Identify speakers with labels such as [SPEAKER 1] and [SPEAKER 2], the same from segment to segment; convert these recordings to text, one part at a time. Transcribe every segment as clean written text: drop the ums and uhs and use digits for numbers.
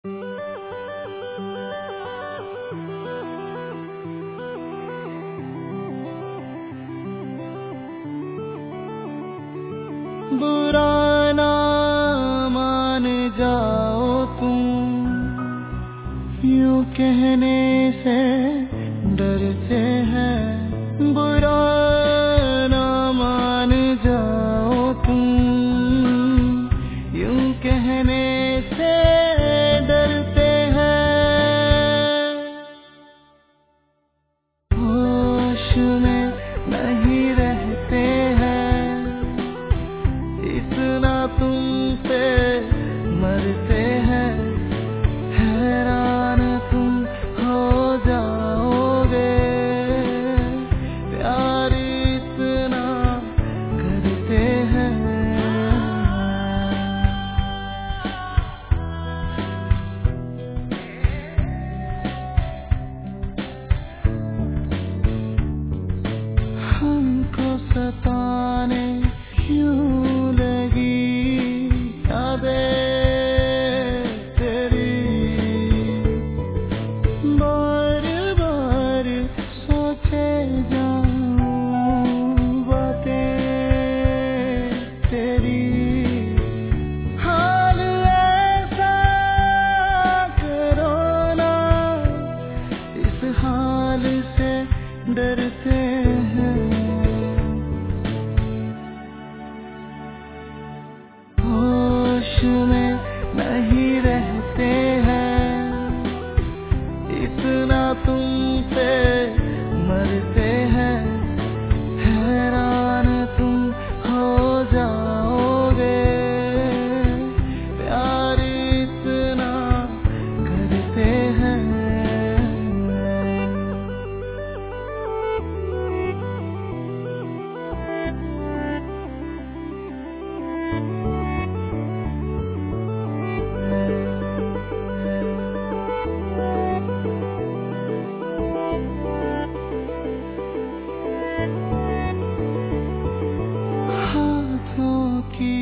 [SPEAKER 1] बुरा ना मान जाओ तुम, यूं कहने से डरते हैं। बुरा ना मान जाओ तुम, यूं कहने से डरते हैं। होश में नहीं रहते हैं, इतना तुमसे मरते हैं। हैरान तुम हो जाओगे, प्यार इतना करते हैं। हमको सताने क्यों लगी यादें तेरी, बार बार सोचे जाऊं बातें तेरी। हाल ऐसा करो ना, इस हाल से डरते हैं। होश में नहीं रहते हैं, इतना तुमसे मरते हैं। हैरान तुम हो जाओगे, प्यार इतना करते हैं। हाथों की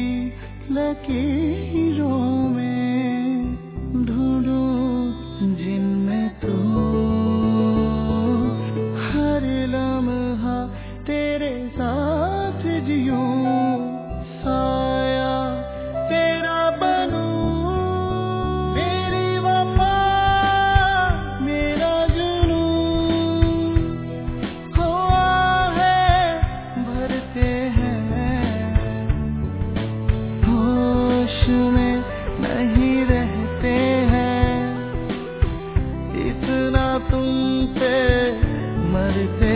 [SPEAKER 1] लकीरों में ढूंढूं जिनमें तू, हर लम्हा तेरे साथ जियूं, साया तेरा बनूं। मेरी वफा मेरा जुनून, हुआ है भरते हैं। होश में नहीं रहते हैं, इतना तुमसे मरते